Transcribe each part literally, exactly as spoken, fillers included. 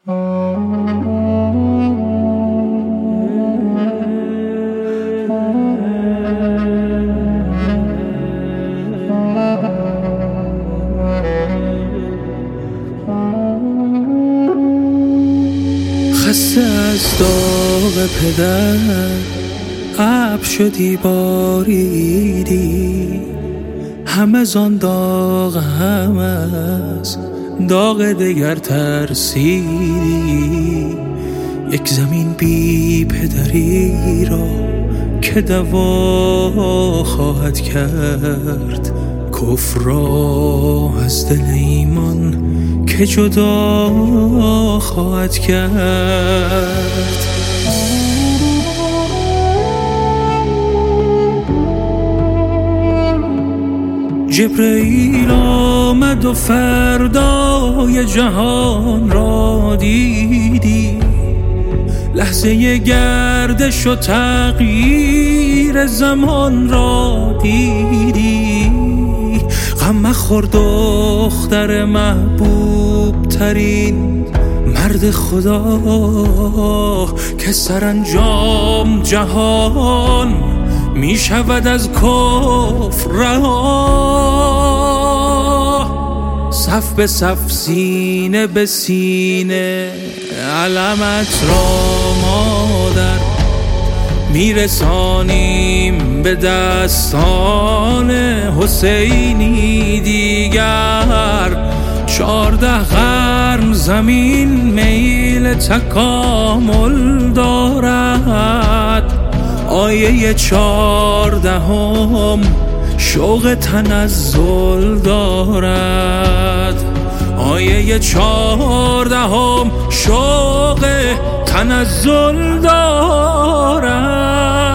خسته از داغ پدر ابر شدی باریدی، هم از آن داغ هم از داغ دگر ترسیدی. یک زمین بی پدری را که دوا خواهد کرد، کفر را از دل ایمان که جدا خواهد کرد. جبرئیل آمد و فردای جهان را دیدی، لحظه گردش و تغییر زمان را دیدی. غم مخور دختر محبوب ترین مرد خدا که سرانجام جهان می شود از کفر رها. صف به صف سینه به سینه علمت را مادر میرسانیم به دستان حسینی دیگر. چارده قرن زمین میل تکامل دارد، آیه چهاردهم شوق تنزل دارد. آیه چهاردهم شوق تنزل دارد.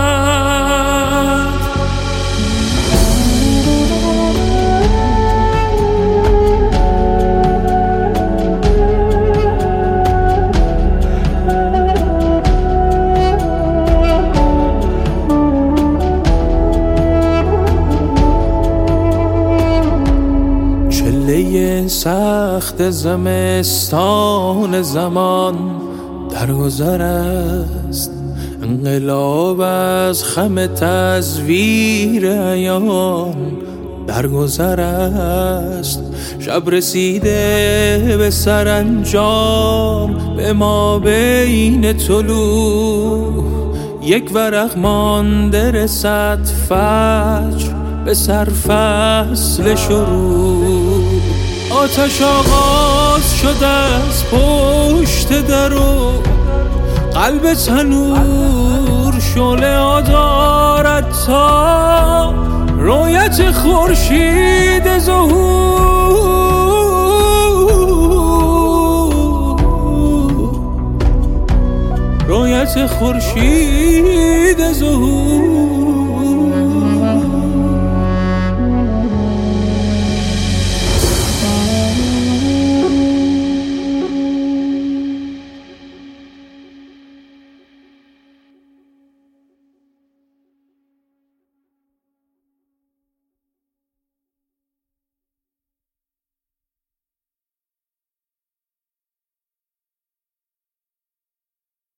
چله سخت زمستان زمان در گذر است، انقلاب از خم تزویر ایام در گذر است. شب رسیده به سرانجام، به ما بین طلوع یک ورق مانده رسد فجر به سرفصل شروع. آتش آغاز شده از پشت در و قلب تنور شعله دارد تا رویت خورشید ظهور. رویت خورشید ظهور.